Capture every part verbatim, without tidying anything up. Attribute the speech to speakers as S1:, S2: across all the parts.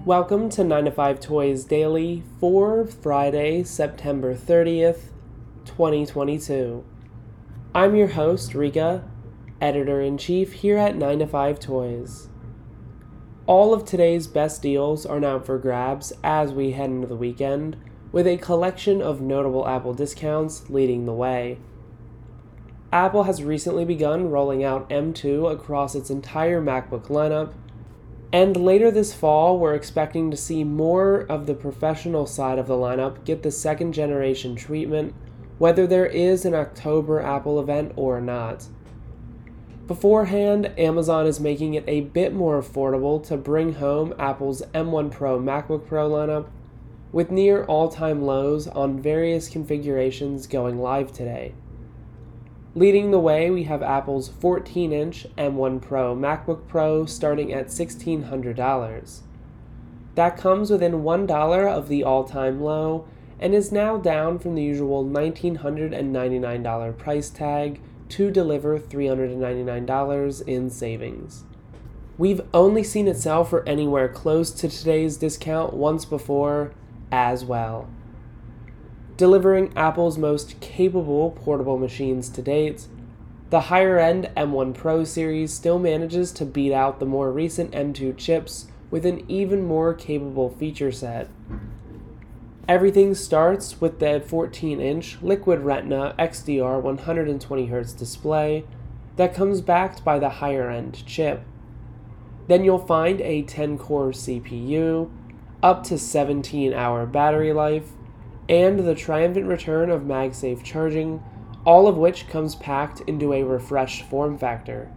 S1: Welcome to nine to five Toys Daily for Friday, September thirtieth, twenty twenty-two. I'm your host, Rika, Editor-in-Chief here at nine to five Toys. All of today's best deals are now for grabs as we head into the weekend, with a collection of notable Apple discounts leading the way. Apple has recently begun rolling out M two across its entire MacBook lineup, and later this fall, we're expecting to see more of the professional side of the lineup get the second generation treatment, whether there is an October Apple event or not. Beforehand, Amazon is making it a bit more affordable to bring home Apple's M one Pro MacBook Pro lineup, with near all-time lows on various configurations going live today. Leading the way, we have Apple's fourteen inch M one Pro MacBook Pro starting at sixteen hundred dollars. That comes within one dollar of the all-time low and is now down from the usual one thousand nine hundred ninety-nine dollars price tag to deliver three hundred ninety-nine dollars in savings. We've only seen it sell for anywhere close to today's discount once before as well. Delivering Apple's most capable portable machines to date, the higher-end M one Pro series still manages to beat out the more recent M two chips with an even more capable feature set. Everything starts with the fourteen inch Liquid Retina X D R one hundred twenty hertz display that comes backed by the higher-end chip. Then you'll find a ten core C P U, up to seventeen hour battery life, and the triumphant return of MagSafe charging, all of which comes packed into a refreshed form factor.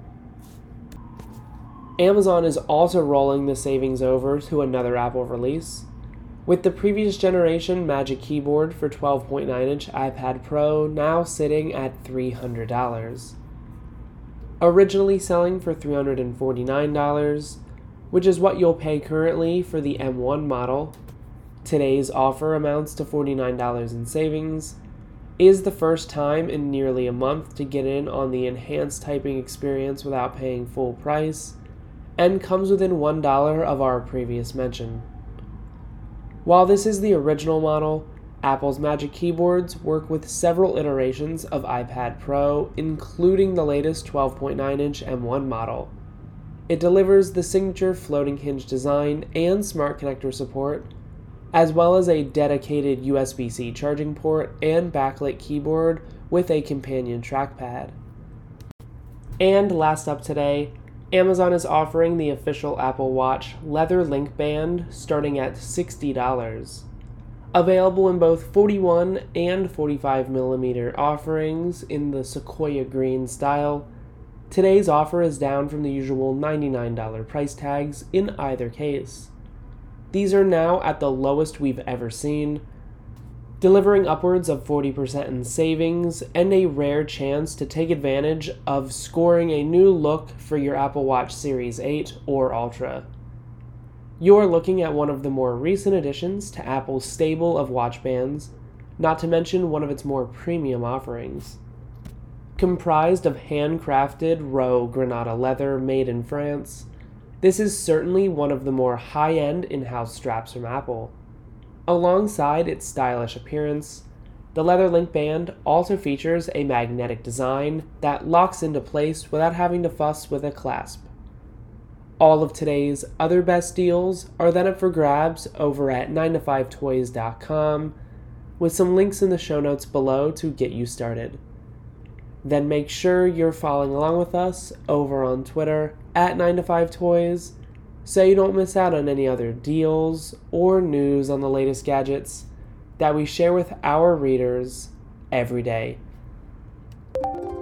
S1: Amazon is also rolling the savings over to another Apple release, with the previous generation Magic Keyboard for twelve point nine inch iPad Pro now sitting at three hundred dollars. Originally selling for three hundred forty-nine dollars, which is what you'll pay currently for the M one model, today's offer amounts to forty-nine dollars in savings, is the first time in nearly a month to get in on the enhanced typing experience without paying full price, and comes within one dollar of our previous mention. While this is the original model, Apple's Magic Keyboards work with several iterations of iPad Pro, including the latest twelve point nine inch M one model. It delivers the signature floating hinge design and smart connector support, as well as a dedicated U S B C charging port and backlit keyboard with a companion trackpad. And last up today, Amazon is offering the official Apple Watch leather link band starting at sixty dollars. Available in both forty-one and forty-five millimeter offerings in the Sequoia Green style, today's offer is down from the usual ninety-nine dollars price tags in either case. These are now at the lowest we've ever seen, delivering upwards of forty percent in savings and a rare chance to take advantage of scoring a new look for your Apple Watch Series eight or Ultra. You're looking at one of the more recent additions to Apple's stable of watch bands, not to mention one of its more premium offerings. Comprised of handcrafted Rowe Granada leather made in France, this is certainly one of the more high-end in-house straps from Apple. Alongside its stylish appearance, the leather link band also features a magnetic design that locks into place without having to fuss with a clasp. All of today's other best deals are then up for grabs over at nine to five toys dot com, with some links in the show notes below to get you started. Then make sure you're following along with us over on Twitter at nine to five toys, so you don't miss out on any other deals or news on the latest gadgets that we share with our readers every day.